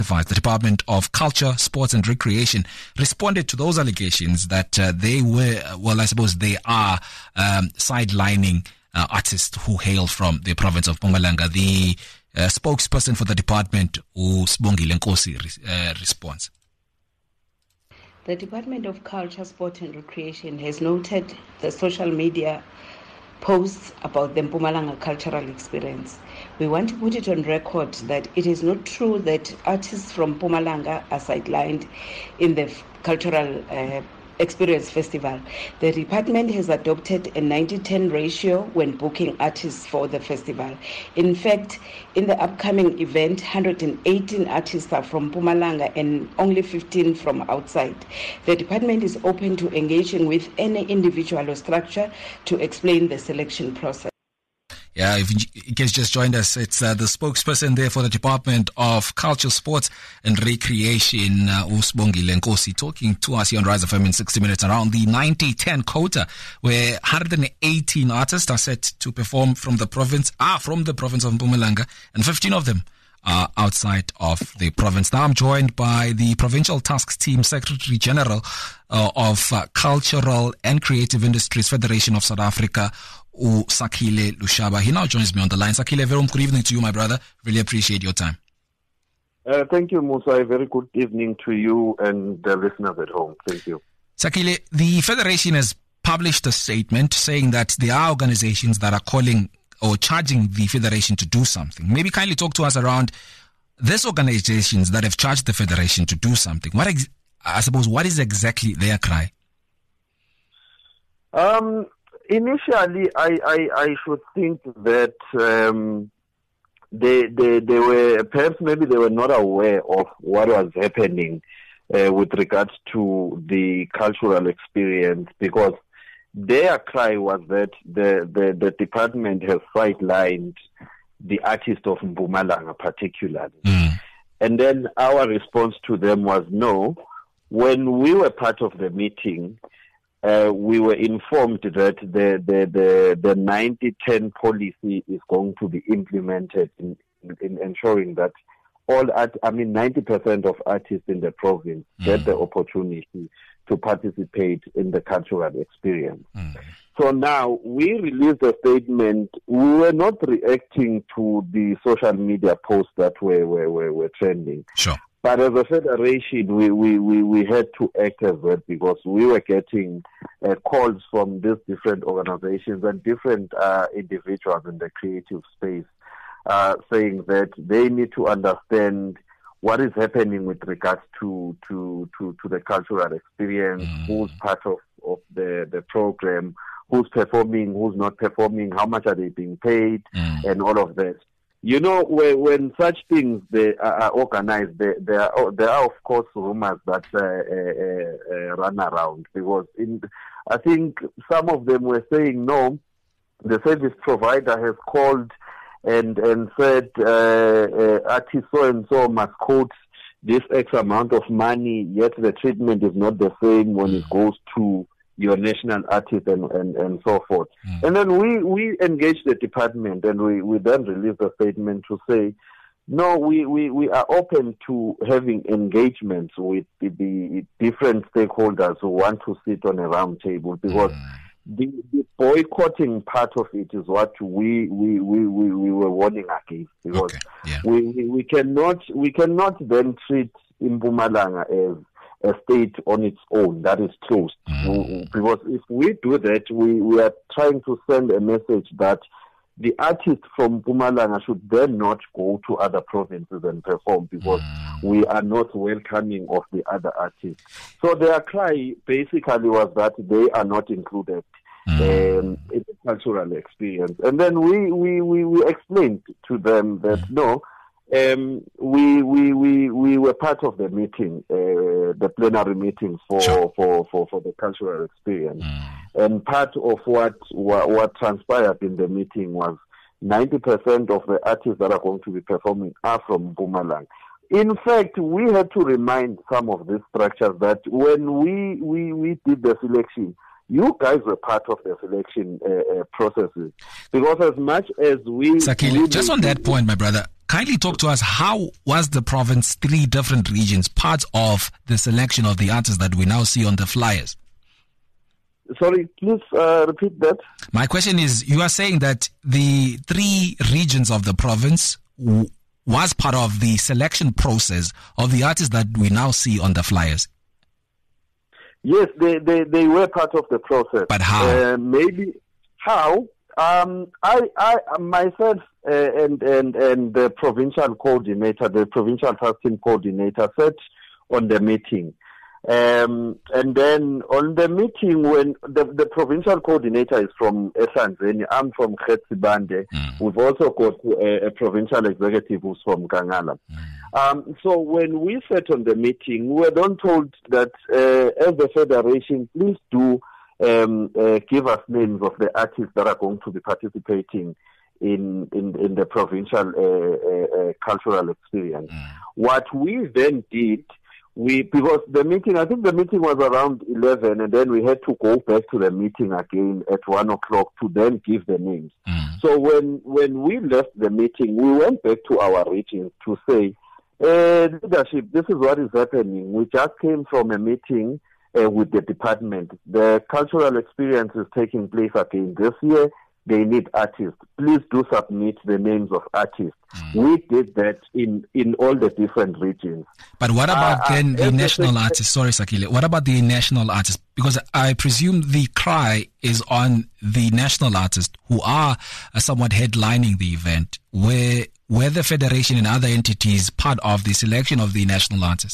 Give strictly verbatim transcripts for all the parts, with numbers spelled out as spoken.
The Department of Culture, Sports and Recreation responded to those allegations that uh, they were, well, I suppose they are um, sidelining uh, artists who hail from the province of Mpumalanga. The uh, spokesperson for the department, Sibongile Nkosi, uh, responds. The Department of Culture, Sport and Recreation has noted the social media posts about the Mpumalanga cultural experience. We want to put it on record that it is not true that artists from Mpumalanga are sidelined in the cultural uh, experience festival. The department has adopted a ninety ten ratio when booking artists for the festival. In fact, in the upcoming event, one hundred eighteen artists are from Mpumalanga and only fifteen from outside. The department is open to engaging with any individual or structure to explain the selection process. Yeah, if you guys just joined us, it's uh, the spokesperson there for the Department of Culture, Sports and Recreation, uh, Sibongile Nkosi, talking to us here on Rise F M in sixty minutes around the ninety ten quota, where one hundred eighteen artists are set to perform from the province, ah, from the province of Mpumalanga, and fifteen of them are outside of the province. Now I'm joined by the Provincial Task Team Secretary General uh, of uh, Cultural and Creative Industries Federation of South Africa, Sakhile Lushaba. He now joins me on the line. Sakhile, very good evening to you, my brother. Really appreciate your time. Uh, thank you, Musa. Very good evening to you and the listeners at home. Thank you. Sakhile, the Federation has published a statement saying that there are organizations that are calling or charging the Federation to do something. Maybe kindly talk to us around these organizations that have charged the Federation to do something. What, ex- I suppose, what is exactly their cry? Um... Initially, I, I, I should think that um, they, they they were perhaps maybe they were not aware of what was happening uh, with regards to the cultural experience, because their cry was that the, the, the department has sidelined the artist of Mpumalanga particularly. Mm. And then our response to them was no. When we were part of the meeting, Uh, we were informed that the the the, the ninety ten policy is going to be implemented in, in ensuring that all art, I mean ninety percent of artists in the province mm. get the opportunity to participate in the cultural experience. Mm. So now we released a statement. We were not reacting to the social media posts that were were were, were trending. Sure. But as a federation, we, we, we, we had to act as well, because we were getting uh, calls from these different organizations and different uh, individuals in the creative space uh, saying that they need to understand what is happening with regards to, to, to, to the cultural experience, mm. who's part of, of the, the program, who's performing, who's not performing, how much are they being paid, mm. and all of that. You know, when, when such things they are organized, there, there, are, there are, of course, rumors that uh, uh, uh, run around. Because in, I think some of them were saying, no, the service provider has called and and said uh, uh, artist so-and-so must quote this X amount of money, yet the treatment is not the same when it goes to your national artist and, and, and so forth. Mm. And then we, we engaged the department, and we, we then released a statement to say, no, we, we, we are open to having engagements with the, the different stakeholders who want to sit on a round table, because mm. the, the boycotting part of it is what we, we, we, we, we were warning against, because okay. yeah. we, we, we cannot we cannot then treat Mpumalanga as a state on its own that is closed. Mm. Because if we do that, we, we are trying to send a message that the artists from Mpumalanga should then not go to other provinces and perform, because mm. we are not welcoming of the other artists. So their cry basically was that they are not included mm. um, in the cultural experience. And then we, we, we, we explained to them that mm. no, Um, we, we, we, we were part of the meeting, uh, the plenary meeting for, sure. for, for, for the cultural experience. Mm. And part of what, what, what transpired in the meeting was ninety percent of the artists that are going to be performing are from Mpumalanga. In fact, we had to remind some of these structures that when we, we, we did the selection, you guys were part of the selection uh, uh, processes. Because as much as we... Sakhile, just on that point, my brother, kindly talk to us, how was the province, three different regions, part of the selection of the artists that we now see on the flyers? Sorry, please uh, repeat that. My question is, you are saying that the three regions of the province w- was part of the selection process of the artists that we now see on the flyers? Yes, they, they, they were part of the process. But how? Uh, maybe how? Um, I, I myself uh, and and and the provincial coordinator, the provincial task team coordinator, sat on the meeting, um, and then on the meeting when the, the provincial coordinator is from Esandleni, I'm from Khetsibande. Mm. We've also got a, a provincial executive who's from Kangala. Mm. Um, so when we sat on the meeting, we were then told that uh, as the federation, please do. Um, uh, give us names of the artists that are going to be participating in in, in the provincial uh, uh, uh, cultural experience. Mm. What we then did, we because the meeting, I think the meeting was around eleven, and then we had to go back to the meeting again at one o'clock to then give the names. Mm. So when when we left the meeting, we went back to our regions to say, uh, leadership, this is what is happening. We just came from a meeting Uh, with the department. The cultural experience is taking place again this year. They need artists. Please do submit the names of artists. Mm. We did that in, in all the different regions. But what about uh, then uh, the national artists? Sorry, Sakile. What about the national artists? Because I presume the cry is on the national artists who are uh, somewhat headlining the event. Where were the federation and other entities part of the selection of the national artists?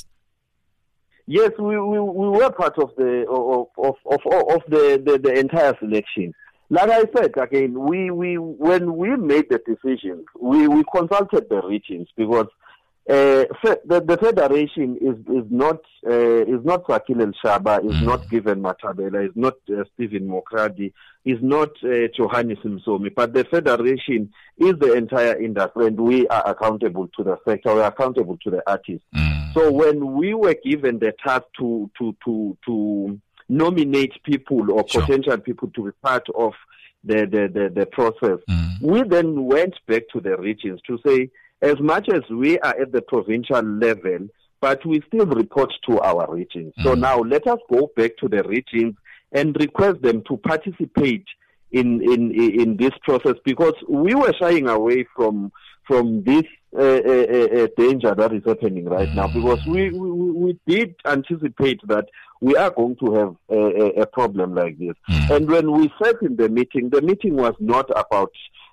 Yes, we, we we were part of the of of of, of the, the, the entire selection. Like I said again, we, we when we made the decisions, we, we consulted the regions because uh, the, the federation is is not uh, is not Sakile Shaba, is not Given Matabela, is not uh, Stephen Mokradi, is not uh, Johannes Msomi, but the federation is the entire industry, and we are accountable to the sector, we are accountable to the artists. Mm. So when we were given the task to to to to nominate people or sure. potential people to be part of the the the, the process, mm. we then went back to the regions to say, as much as we are at the provincial level, but we still report to our regions. Mm. So now let us go back to the regions and request them to participate in in in this process, because we were shying away from from this uh, uh, uh, danger that is happening right now, because we, we we did anticipate that we are going to have a, a problem like this. Mm. And when we sat in the meeting, the meeting was not about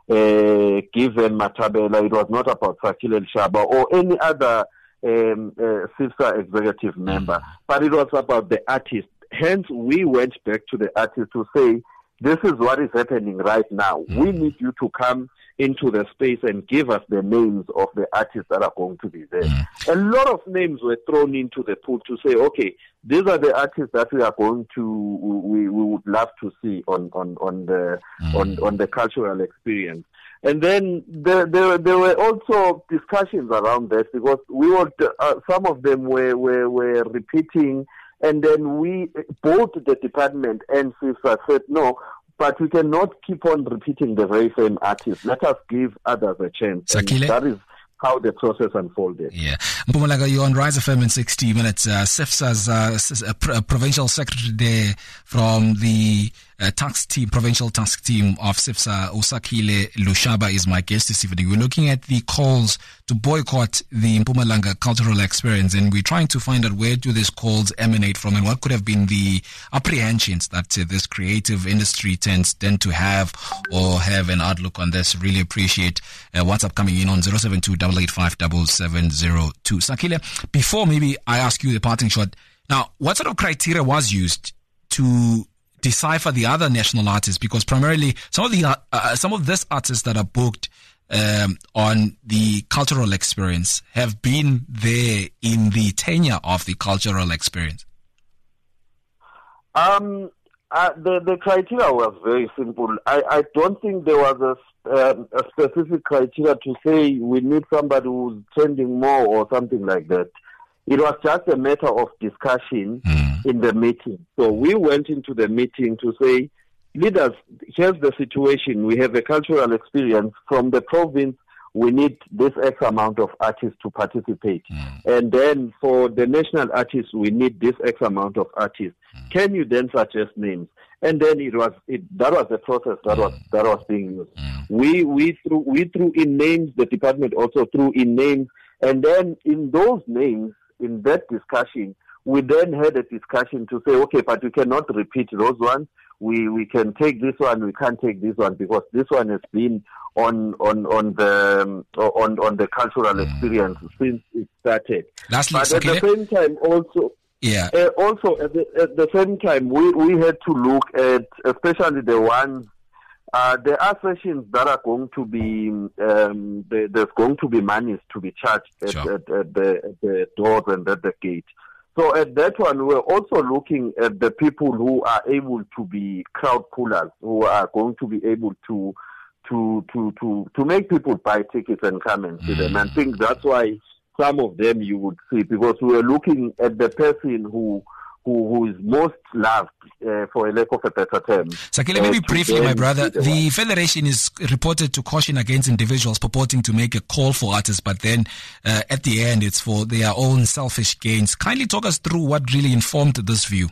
uh, Given Matabela, it was not about Sakile Shaba or any other um, uh, SIFSA executive member, but it was about the artist. Hence, we went back to the artist to say, this is what is happening right now. Mm. We need you to come into the space and give us the names of the artists that are going to be there. Mm. A lot of names were thrown into the pool to say, okay, these are the artists that we are going to, we, we would love to see on, on, on the mm. on, on the cultural experience. And then there, there, there were also discussions around that, because we were, uh, some of them were, were, were repeating. And then we, both the department and SIFSA said, no, but we cannot keep on repeating the very same artists. Let us give others a chance. Sakile? That is how the process unfolded. Yeah. Mpumalanga, you're on Rise F M in sixty minutes. Uh, SIFSA's uh, uh, provincial secretary there from the uh, task team, provincial task team of SIFSA, Usakile Lushaba, is my guest this evening. We're looking at the calls to boycott the Mpumalanga cultural experience, and we're trying to find out where do these calls emanate from and what could have been the apprehensions that uh, this creative industry tends tend to have or have an outlook on this. Really appreciate uh, WhatsApp coming in on zero seven two eight eight five seven seven zero two. Sakile, before maybe I ask you the parting shot, now, what sort of criteria was used to decipher the other national artists? Because primarily some of the uh, uh, some of these artists that are booked um, on the cultural experience have been there in the tenure of the cultural experience. Um, uh, the the criteria was very simple. I, I don't think there was a um, a specific criteria to say we need somebody who's trending more or something like that. It was just a matter of discussion mm. in the meeting. So we went into the meeting to say, leaders, here's the situation. We have a cultural experience from the province. we need this X amount of artists to participate. Mm. And then for the national artists, we need this X amount of artists. Mm. Can you then suggest names? And then it was it, that was the process that mm. was that was being used. Mm. We we threw we threw in names. The department also threw in names, and then in those names, in that discussion, we then had a discussion to say, okay, but we cannot repeat those ones. We we can take this one. We can't take this one because this one has been on on on the um, on on the cultural mm. experience since it started. Lastly, but at the same time, also. Yeah. Uh, also, at the, at the same time, we, we had to look at, especially the ones, uh, there are sessions that are going to be, um, the, there's going to be monies to be charged at, sure. at, at, the, at the doors and at the gate. So at that one, we're also looking at the people who are able to be crowd pullers, who are going to be able to to to to, to make people buy tickets and come and see mm. them. And I think that's why some of them you would see, because we were looking at the person who who, who is most loved, uh, for a lack of a better term. Sakile, maybe uh, briefly, my brother, the, the Federation is reported to caution against individuals purporting to make a call for artists, but then uh, at the end it's for their own selfish gains. Kindly talk us through what really informed this view.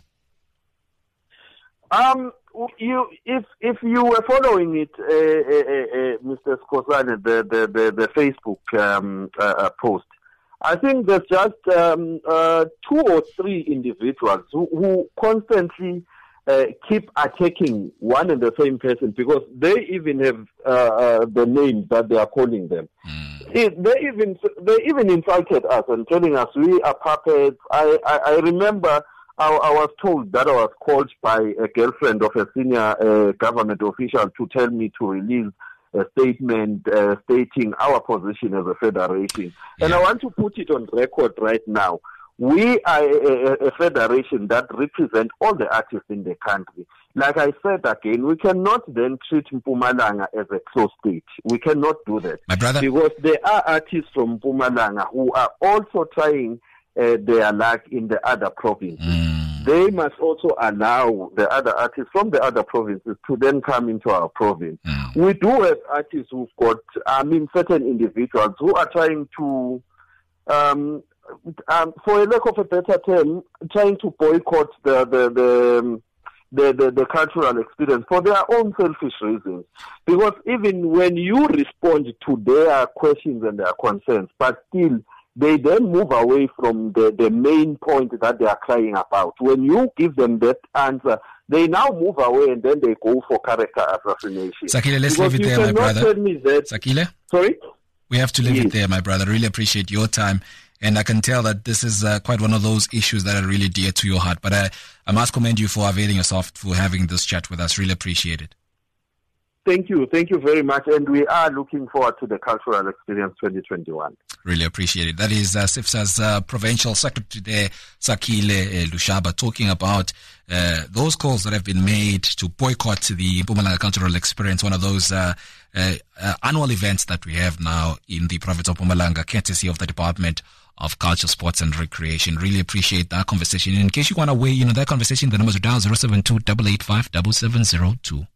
Um, you, if if you were following it, uh, uh, uh, Mister Skosana, the, the, the, the Facebook um, uh, post, I think there's just um, uh, two or three individuals who, who constantly uh, keep attacking one and the same person because they even have uh, uh, the names that they are calling them. Mm. It, they even they even insulted us and telling us we are puppets. I, I, I remember I, I was told that I was called by a girlfriend of a senior uh, government official to tell me to release a statement uh, stating our position as a federation. Yeah. And I want to put it on record right now. We are a, a, a federation that represents all the artists in the country. Like I said again, we cannot then treat Mpumalanga as a closed state. We cannot do that. My brother. Because there are artists from Mpumalanga who are also trying uh, their luck in the other provinces. Mm. They must also allow the other artists from the other provinces to then come into our province. Mm. We do have artists who've got, I mean, certain individuals who are trying to, um, um, for a lack of a better term, trying to boycott the the the, the, the, the cultural experience for their own selfish reasons. Because even when you respond to their questions and their concerns, but still, they then move away from the, the main point that they are crying about. When you give them that answer, they now move away and then they go for character assassination. Sakile, let's because leave it there, my brother. Tell me that, Sakile? Sorry? We have to leave yes. it there, my brother. Really appreciate your time. And I can tell that this is uh, quite one of those issues that are really dear to your heart. But I, I must commend you for availing yourself for having this chat with us. Really appreciate it. Thank you. Thank you very much. And we are looking forward to the Cultural Experience twenty twenty-one. Really appreciate it. That is uh, SIFSA's uh, Provincial Secretary there, Sakile uh, Lushaba, talking about uh, those calls that have been made to boycott the Mpumalanga Cultural Experience, one of those uh, uh, uh, annual events that we have now in the province of Mpumalanga, courtesy of the Department of Culture, Sports and Recreation. Really appreciate that conversation. In case you want to weigh in on that conversation, the numbers are down zero seven two, eight eight five, seven seven zero two.